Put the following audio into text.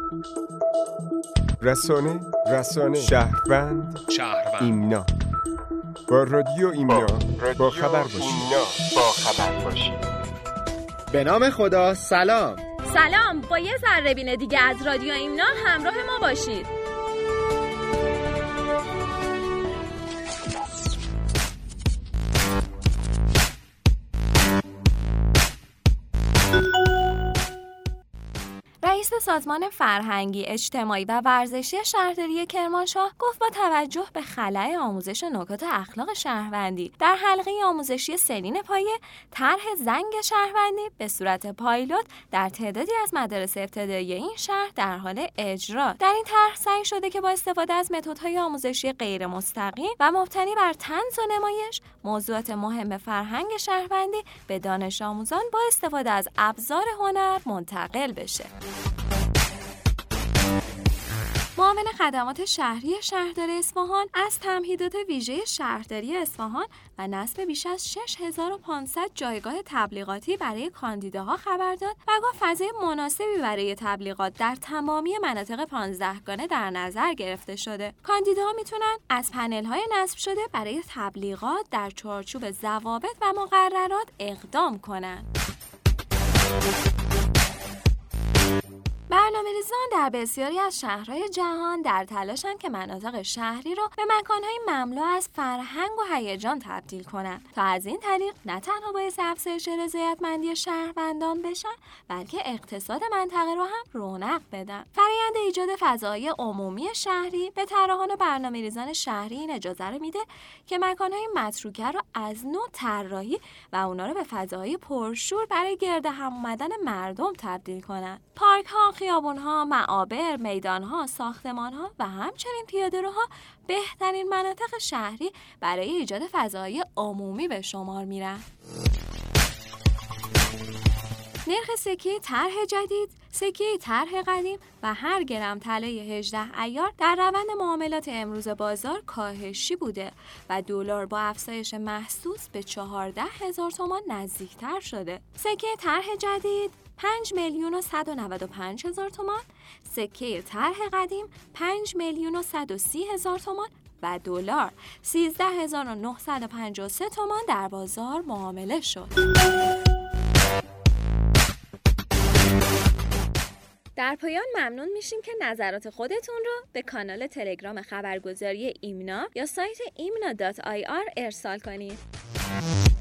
رسانه شهروند ایمنا. با رادیو ایمنا با خبر باشید. به نام خدا. سلام، با یه ذره بین دیگه از رادیو ایمنا همراه ما باشید. رئیس سازمان فرهنگی، اجتماعی و ورزشی شهرداری کرمانشاه گفت با توجه به خلأ آموزش نکات اخلاق شهروندی در حلقه آموزشی سنین پایه، طرح زنگ شهروندی به صورت پایلوت در تعدادی از مدارس ابتدایی این شهر در حال اجرا. در این طرح سعی شده که با استفاده از متدهای آموزشی غیر مستقیم و مبتنی بر طنز و نمایش، موضوعات مهم فرهنگ شهروندی به دانش آموزان با استفاده از ابزار هنر منتقل بشه. معاون خدمات شهری شهرداری اصفهان از تمهیدات ویژه شهرداری اصفهان و نصب بیش از 6500 جایگاه تبلیغاتی برای کاندیداها خبر داد و گفت فضای مناسبی برای تبلیغات در تمامی مناطق 15 گانه در نظر گرفته شده. کاندیداها میتونن از پنل‌های نصب شده برای تبلیغات در چارچوب ضوابط و مقررات اقدام کنند. برنامه‌ریزان در بسیاری از شهرهای جهان در تلاشند که مناطق شهری را به مکان‌های مملو از فرهنگ و هیجان تبدیل کنند تا از این طریق نه تنها باعث افزایش رضایتمندی شهروندان بشن، بلکه اقتصاد منطقه را هم رونق بدن. فرآیند ایجاد فضای عمومی شهری به طراحان و برنامه‌ریزان شهری این اجازه رو میده که مکان‌های متروکه را از نو طراحی و اونا رو به فضای پرشور برای گرد هم اومدن مردم تبدیل کنند. پارک‌ها، خیابون‌ها، معابر، میدان‌ها، ساختمان‌ها و همچنین پیاده‌روها بهترین مناطق شهری برای ایجاد فضای عمومی به شمار میرن. نرخ سکه طرح جدید، سکه طرح قدیم و هر گرم طلای 18 عیار در روند معاملات امروز بازار کاهشی بوده و دلار با افزایش محسوس به 14,000 تومان نزدیکتر شده. سکه طرح جدید 5,195,000 تومان، سکه طرح قدیم 5,130,000 تومان و دلار 13,953 تومان در بازار معامله شد. در پایان ممنون میشیم که نظرات خودتون رو به کانال تلگرام خبرگزاری ایمنا یا سایت imna.ir ارسال کنید.